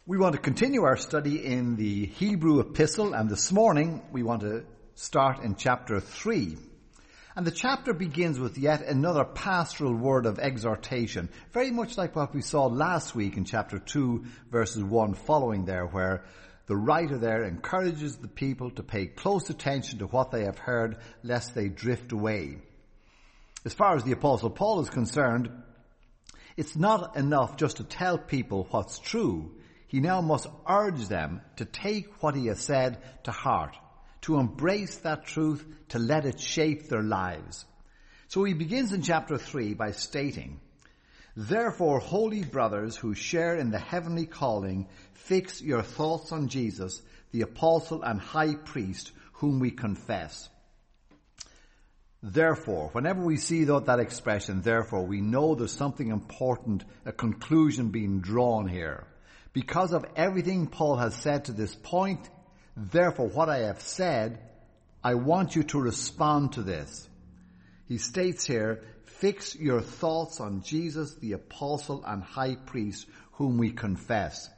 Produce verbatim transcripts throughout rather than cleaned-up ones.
We want to continue our study in the Hebrew epistle, and this morning we want to start in chapter three. And the chapter begins with yet another pastoral word of exhortation, very much like what we saw last week in chapter two, verses one following there, where the writer there encourages the people to pay close attention to what they have heard, lest they drift away. As far as the Apostle Paul is concerned, it's not enough just to tell people what's true. He now must urge them to take what he has said to heart, to embrace that truth, to let it shape their lives. So he begins in chapter three by stating, "Therefore, holy brothers who share in the heavenly calling, fix your thoughts on Jesus, the apostle and high priest, whom we confess." Therefore, whenever we see that expression, therefore, we know there's something important, a conclusion being drawn here. Because of everything Paul has said to this point, therefore, what I have said, I want you to respond to this. He states here, fix your thoughts on Jesus, the apostle and high priest, whom we confess.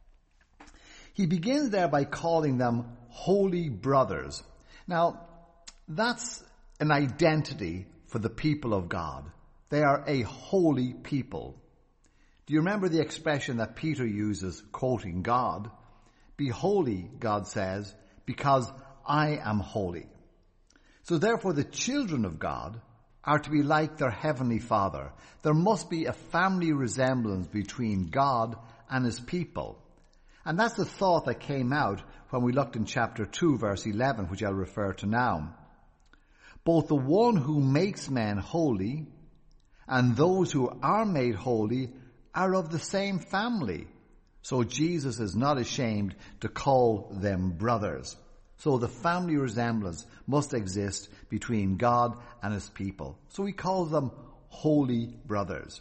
He begins there by calling them holy brothers. Now, that's an identity for the people of God. They are a holy people. Do you remember the expression that Peter uses, quoting God? Be holy, God says, because I am holy. So therefore the children of God are to be like their heavenly Father. There must be a family resemblance between God and his people. And that's the thought that came out when we looked in chapter two, verse eleven, which I'll refer to now. Both the one who makes men holy and those who are made holy are of the same family. So Jesus is not ashamed to call them brothers. So the family resemblance must exist between God and his people. So he calls them holy brothers.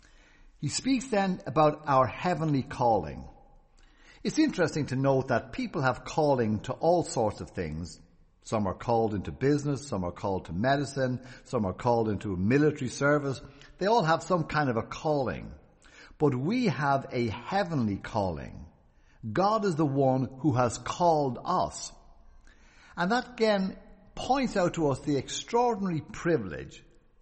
He speaks then about our heavenly calling. It's interesting to note that people have calling to all sorts of things. Some are called into business, some are called to medicine, some are called into military service. They all have some kind of a calling. But we have a heavenly calling. God is the one who has called us. And that again points out to us the extraordinary privilege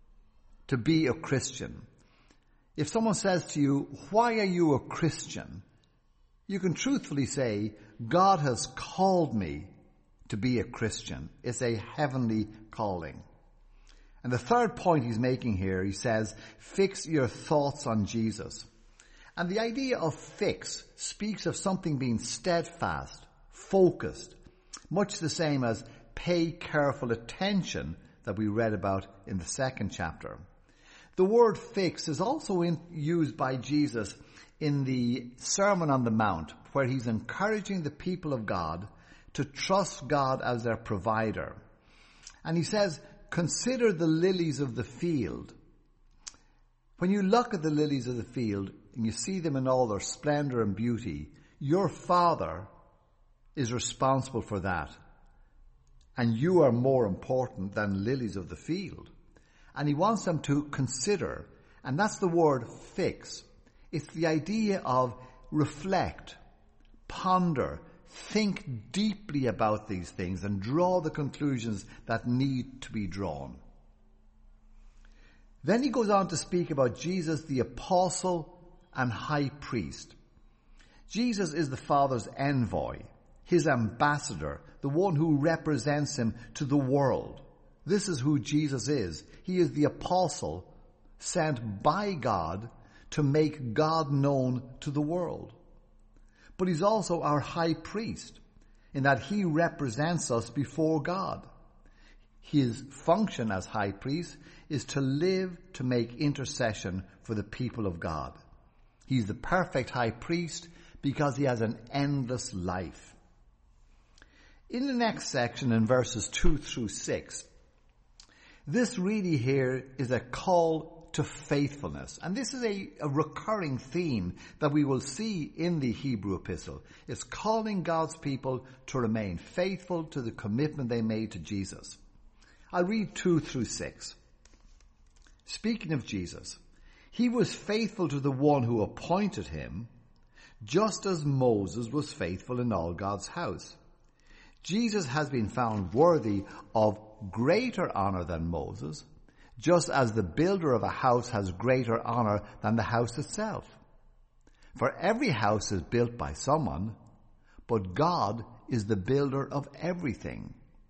to be a Christian. If someone says to you, why are you a Christian? You can truthfully say, God has called me to be a Christian. It's a heavenly calling. And the third point he's making here, he says, fix your thoughts on Jesus. And the idea of fix speaks of something being steadfast, focused, much the same as pay careful attention that we read about in the second chapter. The word fix is also in, used by Jesus in the Sermon on the Mount, where he's encouraging the people of God to trust God as their provider. And he says, consider the lilies of the field. When you look at the lilies of the field and you see them in all their splendor and beauty, your Father is responsible for that. And you are more important than lilies of the field. And he wants them to consider, and that's the word fix. It's the idea of reflect, ponder, think deeply about these things and draw the conclusions that need to be drawn. Then he goes on to speak about Jesus, the apostle and high priest. Jesus is the Father's envoy, his ambassador, the one who represents him to the world. This is who Jesus is. He is the apostle sent by God to make God known to the world. But he's also our high priest in that he represents us before God. His function as high priest is to live to make intercession for the people of God. He's the perfect high priest because he has an endless life. In the next section, in verses two through six, this really here is a call to faithfulness. And this is a, a recurring theme that we will see in the Hebrew epistle. It's calling God's people to remain faithful to the commitment they made to Jesus. I'll read two through six. Speaking of Jesus, he was faithful to the one who appointed him, just as Moses was faithful in all God's house. Jesus has been found worthy of greater honor than Moses, just as the builder of a house has greater honor than the house itself. For every house is built by someone, but God is the builder of everything.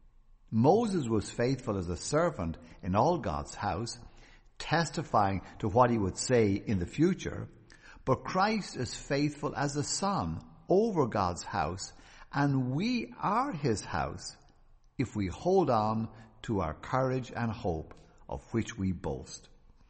Moses was faithful as a servant in all God's house, testifying to what he would say in the future, but Christ is faithful as a son over God's house, and we are his house if we hold on to our courage and hope of which we boast.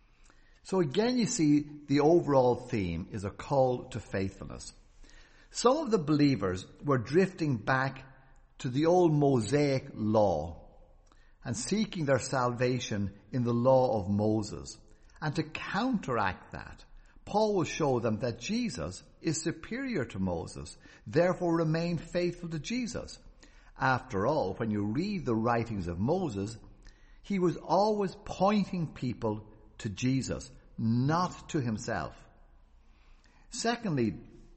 So again, you see, the overall theme is a call to faithfulness. Some of the believers were drifting back to the old Mosaic law and seeking their salvation in the law of Moses. And to counteract that, Paul will show them that Jesus is superior to Moses, therefore remain faithful to Jesus. After all, when you read the writings of Moses, he was always pointing people to Jesus, not to himself. Secondly,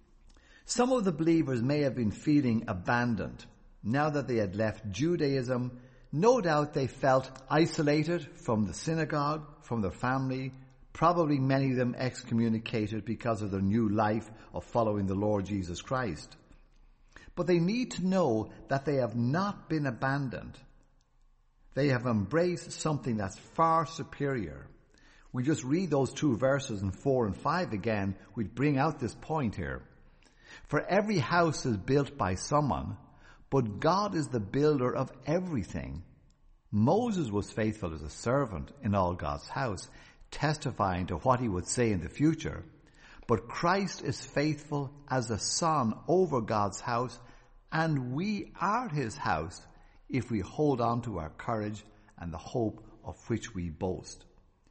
some of the believers may have been feeling abandoned. Now that they had left Judaism, no doubt they felt isolated from the synagogue, from their family, probably many of them excommunicated because of their new life of following the Lord Jesus Christ. But they need to know that they have not been abandoned. They have embraced something that's far superior. We just read those two verses in four and five again, we bring out this point here. For every house is built by someone, but God is the builder of everything. Moses was faithful as a servant in all God's house, testifying to what he would say in the future. But Christ is faithful as a son over God's house, and we are his house if we hold on to our courage and the hope of which we boast.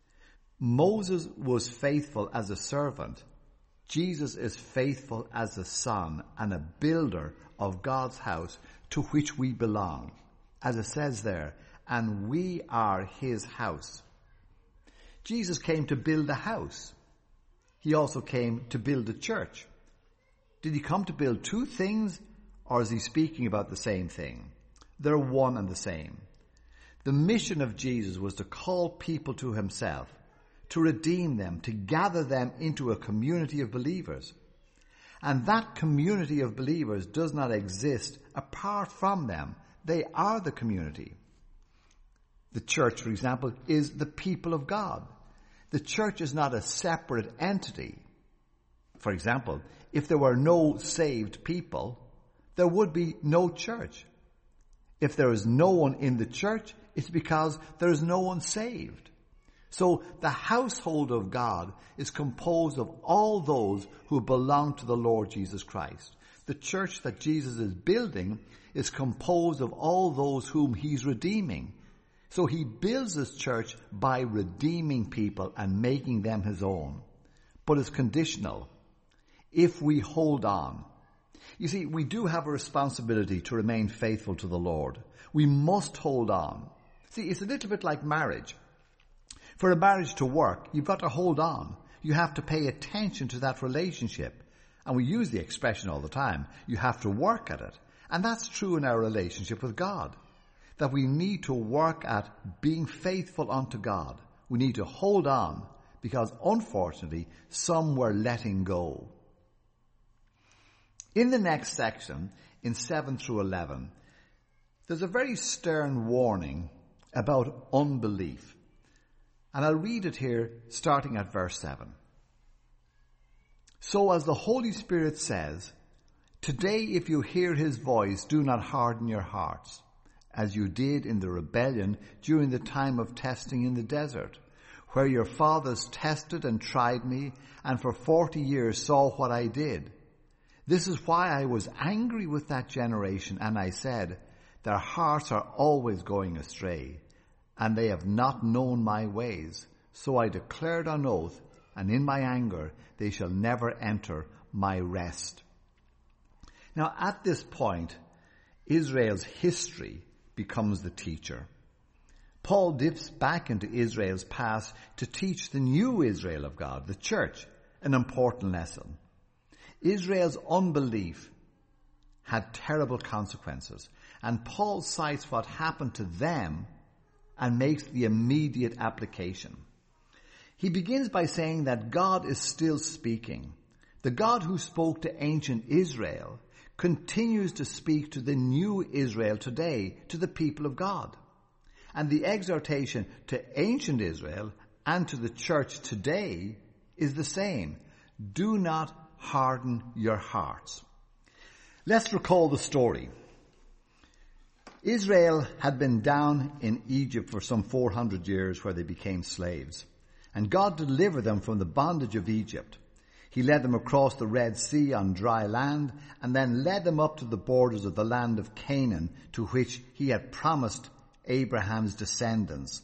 Moses was faithful as a servant. Jesus is faithful as a son and a builder of God's house to which we belong. As it says there, and we are his house. Jesus came to build a house. He also came to build a church. Did he come to build two things, or is he speaking about the same thing? They're one and the same. The mission of Jesus was to call people to himself, to redeem them, to gather them into a community of believers. And that community of believers does not exist apart from them. They are the community. The church, for example, is the people of God. The church is not a separate entity. For example, if there were no saved people, there would be no church. If there is no one in the church, it's because there is no one saved. So the household of God is composed of all those who belong to the Lord Jesus Christ. The church that Jesus is building is composed of all those whom he's redeeming. So he builds his church by redeeming people and making them his own. But it's conditional. If we hold on. You see, we do have a responsibility to remain faithful to the Lord. We must hold on. See, it's a little bit like marriage. For a marriage to work, you've got to hold on. You have to pay attention to that relationship. And we use the expression all the time. You have to work at it. And that's true in our relationship with God. That we need to work at being faithful unto God. We need to hold on because unfortunately some were letting go. In the next section, in seven through eleven, there's a very stern warning about unbelief. And I'll read it here starting at verse seven. So as the Holy Spirit says, today if you hear his voice, do not harden your hearts, as you did in the rebellion during the time of testing in the desert, where your fathers tested and tried me, and for forty years saw what I did. This is why I was angry with that generation, and I said, their hearts are always going astray, and they have not known my ways. So I declared on oath, and in my anger they shall never enter my rest. Now at this point, Israel's history becomes the teacher. Paul dips back into Israel's past to teach the new Israel of God, the church, an important lesson. Israel's unbelief had terrible consequences, and Paul cites what happened to them and makes the immediate application. He begins by saying that God is still speaking. The God who spoke to ancient Israel continues to speak to the new Israel today, to the people of God. And the exhortation to ancient Israel and to the church today is the same. Do not harden your hearts. Let's recall the story. Israel had been down in Egypt for some four hundred years where they became slaves. And God delivered them from the bondage of Egypt. He led them across the Red Sea on dry land and then led them up to the borders of the land of Canaan, to which he had promised Abraham's descendants.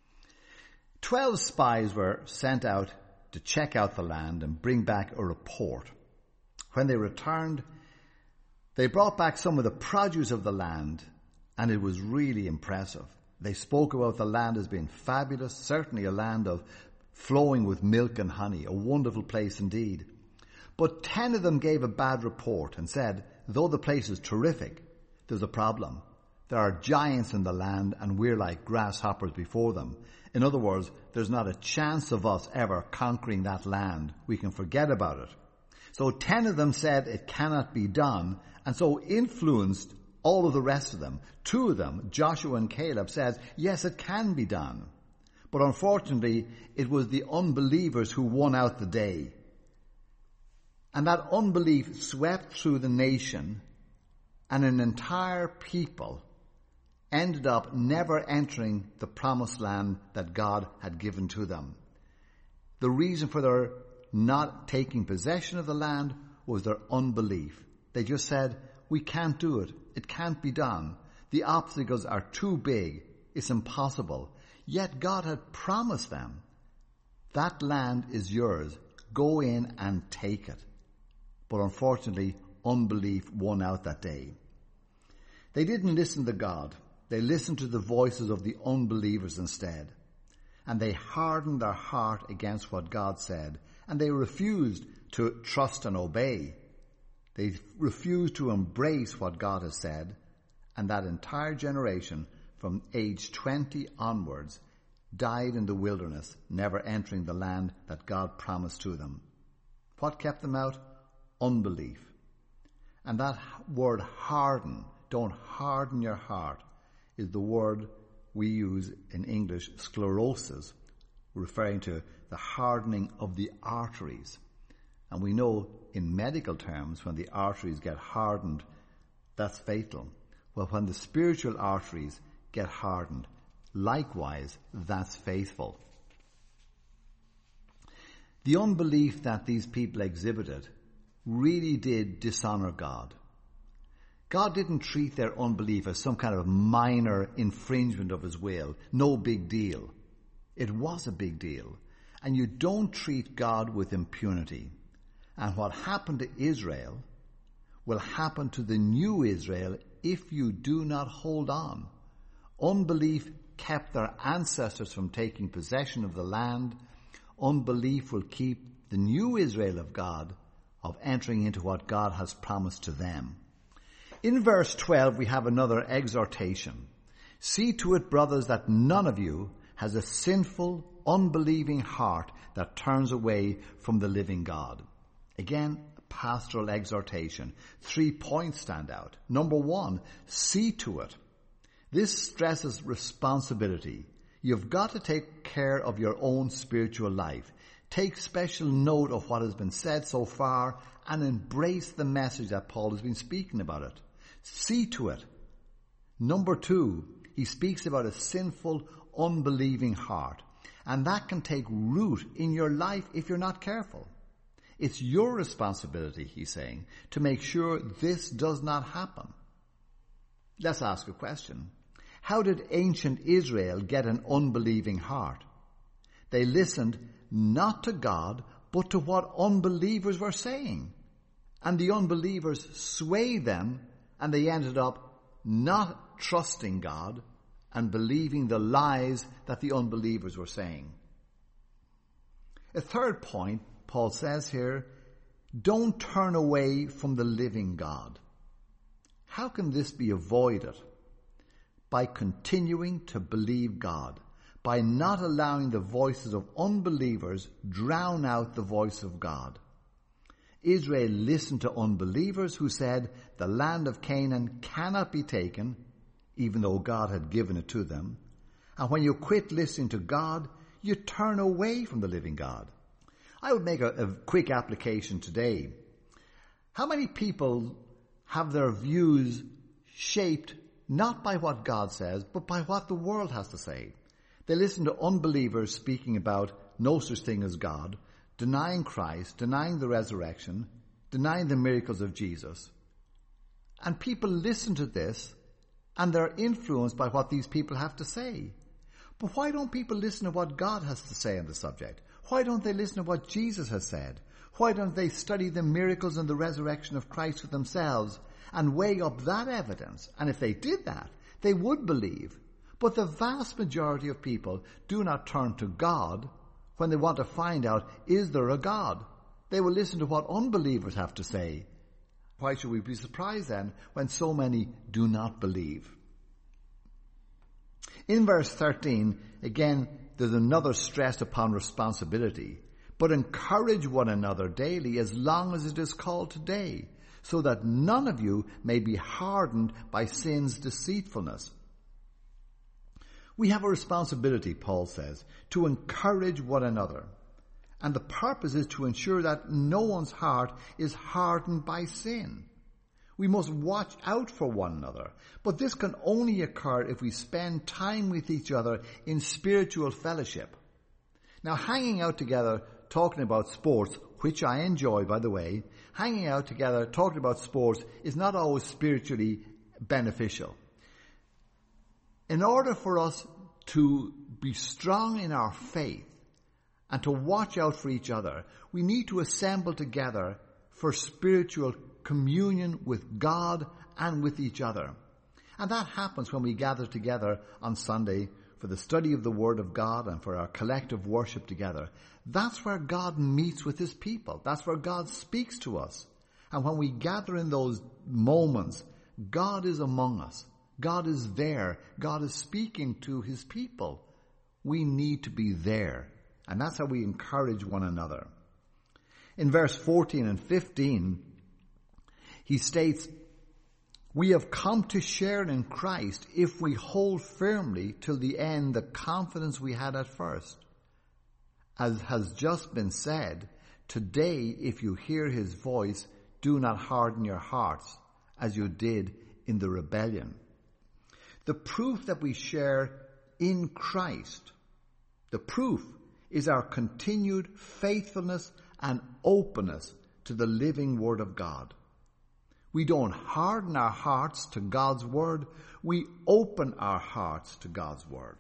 Twelve spies were sent out to check out the land and bring back a report. When they returned, they brought back some of the produce of the land, and it was really impressive. They spoke about the land as being fabulous, certainly a land of flowing with milk and honey, a wonderful place indeed. But ten of them gave a bad report and said, though the place is terrific, there's a problem. There are giants in the land and we're like grasshoppers before them. In other words, there's not a chance of us ever conquering that land. We can forget about it. So ten of them said it cannot be done, and so influenced all of the rest of them. Two of them, Joshua and Caleb, said, yes, it can be done. But unfortunately, it was the unbelievers who won out the day. And that unbelief swept through the nation, and an entire people ended up never entering the promised land that God had given to them. The reason for their not taking possession of the land was their unbelief. They just said, we can't do it. It can't be done. The obstacles are too big. It's impossible. Yet God had promised them, that land is yours. Go in and take it. But unfortunately, unbelief won out that day. They didn't listen to God. They listened to the voices of the unbelievers instead. And they hardened their heart against what God said. And they refused to trust and obey. They refused to embrace what God has said. And that entire generation, from age twenty onwards, died in the wilderness, never entering the land that God promised to them. What kept them out? Unbelief. And that word harden, don't harden your heart, is the word we use in English, sclerosis, referring to the hardening of the arteries. And we know in medical terms, when the arteries get hardened, that's fatal. Well, when the spiritual arteries get hardened, likewise, that's faithful. The unbelief that these people exhibited really did dishonor God. God didn't treat their unbelief as some kind of minor infringement of his will. No big deal. It was a big deal. And you don't treat God with impunity. And what happened to Israel will happen to the new Israel if you do not hold on. Unbelief kept their ancestors from taking possession of the land. Unbelief will keep the new Israel of God of entering into what God has promised to them. In verse twelve, we have another exhortation. See to it, brothers, that none of you has a sinful, unbelieving heart that turns away from the living God. Again, a pastoral exhortation. Three points stand out. Number one, see to it. This stresses responsibility. You've got to take care of your own spiritual life. Take special note of what has been said so far and embrace the message that Paul has been speaking about it. See to it. Number two, he speaks about a sinful, unbelieving heart. And that can take root in your life if you're not careful. It's your responsibility, he's saying, to make sure this does not happen. Let's ask a question. How did ancient Israel get an unbelieving heart? They listened not to God, but to what unbelievers were saying. And the unbelievers swayed them, and they ended up not trusting God and believing the lies that the unbelievers were saying. A third point, Paul says here, Don't turn away from the living God. How can this be avoided? By continuing to believe God, by not allowing the voices of unbelievers drown out the voice of God. Israel listened to unbelievers who said the land of Canaan cannot be taken, even though God had given it to them. And when you quit listening to God, you turn away from the living God. I would make a, a quick application today. How many people have their views shaped not by what God says, but by what the world has to say? They listen to unbelievers speaking about no such thing as God, denying Christ, denying the resurrection, denying the miracles of Jesus. And people listen to this and they're influenced by what these people have to say. But why don't people listen to what God has to say on the subject? Why don't they listen to what Jesus has said? Why don't they study the miracles and the resurrection of Christ for themselves and weigh up that evidence? And if they did that, they would believe. But the vast majority of people do not turn to God when they want to find out, is there a God? They will listen to what unbelievers have to say. Why should we be surprised then when so many do not believe? In verse thirteen, again, there's another stress upon responsibility. But encourage one another daily as long as it is called today, so that none of you may be hardened by sin's deceitfulness. We have a responsibility, Paul says, to encourage one another. And the purpose is to ensure that no one's heart is hardened by sin. We must watch out for one another. But this can only occur if we spend time with each other in spiritual fellowship. Now, hanging out together, talking about sports, which I enjoy, by the way, hanging out together, talking about sports is not always spiritually beneficial. In order for us to be strong in our faith and to watch out for each other, we need to assemble together for spiritual communion with God and with each other. And that happens when we gather together on Sunday for the study of the Word of God and for our collective worship together. That's where God meets with His people. That's where God speaks to us. And when we gather in those moments, God is among us. God is there. God is speaking to His people. We need to be there. And that's how we encourage one another. In verse fourteen and fifteen, he states, "We have come to share in Christ if we hold firmly till the end the confidence we had at first. As has just been said, today if you hear His voice, do not harden your hearts as you did in the rebellion." The proof that we share in Christ, the proof is our continued faithfulness and openness to the living Word of God. We don't harden our hearts to God's Word. We open our hearts to God's Word.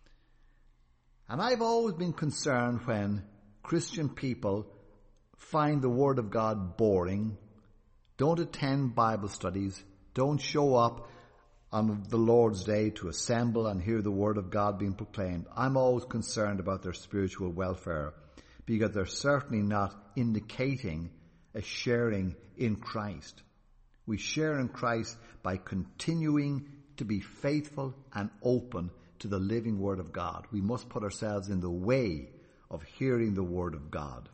And I've always been concerned when Christian people find the Word of God boring, don't attend Bible studies, don't show up on the Lord's Day to assemble and hear the Word of God being proclaimed. I'm always concerned about their spiritual welfare because they're certainly not indicating a sharing in Christ. We share in Christ by continuing to be faithful and open to the living Word of God. We must put ourselves in the way of hearing the Word of God.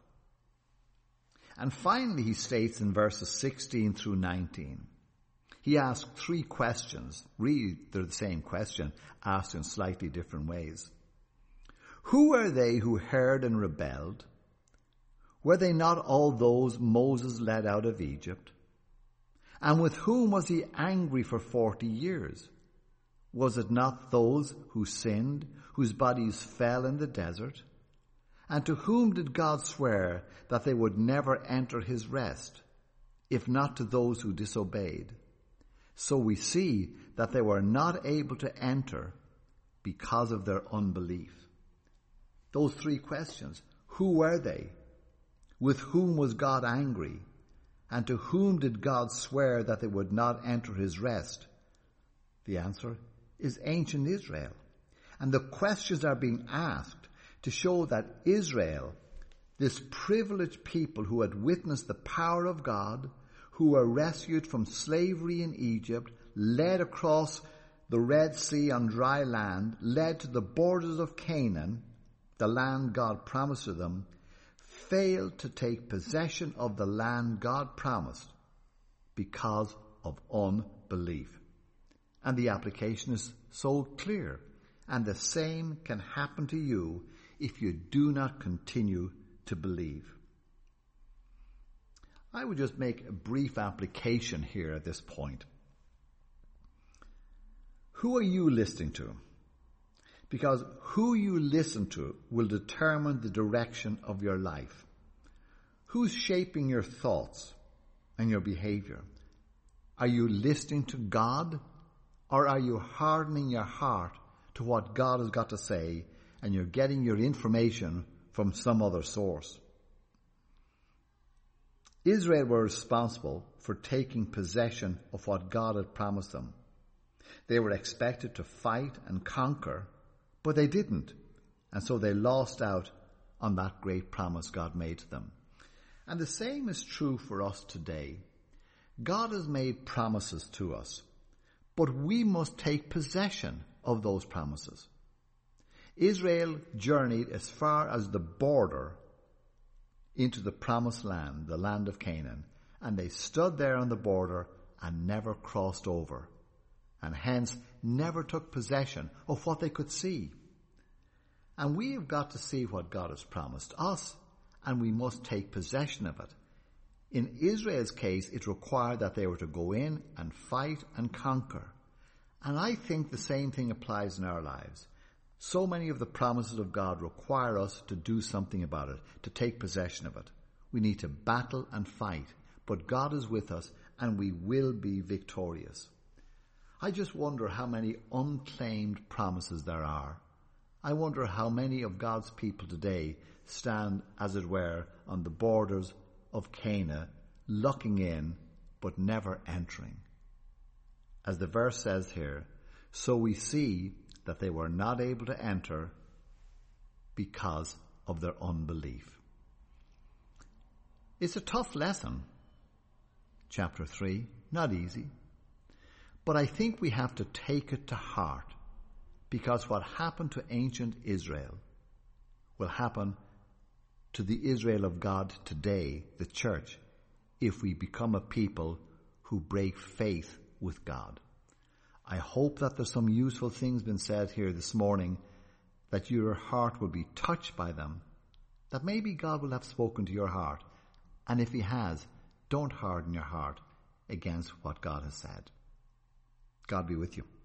And finally, he states in verses sixteen through nineteen, he asks three questions. Really, they're the same question, asked in slightly different ways. Who are they who heard and rebelled? Were they not all those Moses led out of Egypt? And with whom was he angry for forty years? Was it not those who sinned, whose bodies fell in the desert? And to whom did God swear that they would never enter his rest, if not to those who disobeyed? So we see that they were not able to enter because of their unbelief. Those three questions. Who were they? With whom was God angry? And to whom did God swear that they would not enter his rest? The answer is ancient Israel. And the questions are being asked to show that Israel, This privileged people who had witnessed the power of God, who were rescued from slavery in Egypt, led across the Red Sea on dry land, led to the borders of Canaan, the land God promised to them, failed to take possession of the land God promised because of unbelief. And the application is so clear. And the same can happen to you if you do not continue to believe. I would just make a brief application here at this point. Who are you listening to? Because who you listen to will determine the direction of your life. Who's shaping your thoughts and your behavior? Are you listening to God, or are you hardening your heart to what God has got to say and you're getting your information from some other source? Israel were responsible for taking possession of what God had promised them. They were expected to fight and conquer, but they didn't. And so they lost out on that great promise God made to them. And the same is true for us today. God has made promises to us, but we must take possession of those promises. Israel journeyed as far as the border into the promised land, the land of Canaan, and they stood there on the border and never crossed over, and hence never took possession of what they could see. And we have got to see what God has promised us, and we must take possession of it. In Israel's case, it required that they were to go in and fight and conquer. And I think the same thing applies in our lives. So many of the promises of God require us to do something about it, to take possession of it. We need to battle and fight, but God is with us and we will be victorious. I just wonder how many unclaimed promises there are. I wonder how many of God's people today stand, as it were, on the borders of Canaan, looking in but never entering. As the verse says here, so we see that they were not able to enter because of their unbelief. It's a tough lesson, chapter three, not easy. But I think we have to take it to heart, because what happened to ancient Israel will happen to the Israel of God today, the church, if we become a people who break faith with God. I hope that there's some useful things been said here this morning, that your heart will be touched by them, that maybe God will have spoken to your heart. And if he has, don't harden your heart against what God has said. God be with you.